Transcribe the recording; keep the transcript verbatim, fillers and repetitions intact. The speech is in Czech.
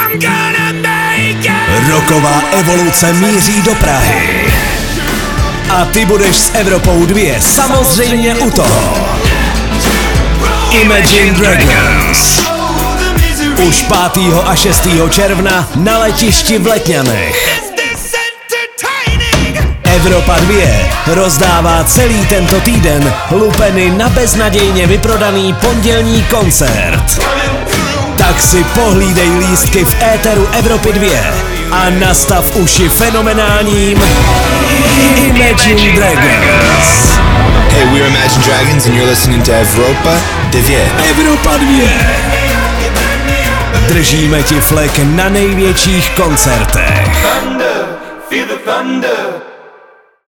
Rocková evoluce míří do Prahy. A ty budeš s Evropou dva samozřejmě u toho. Imagine Dragons. Už pátého a šestého června na letišti v Letňanech. Evropa dva rozdává celý tento týden lupeny na beznadějně vyprodaný pondělní koncert. Tak si pohlídej lístky v éteru Evropy dva a nastav uši fenomenálním Imagine Dragons. Hey, we're Imagine Dragons and you're listening to Evropa dva. Evropa dva. Držíme ti flek na největších koncertech. Thunder, feel the thunder.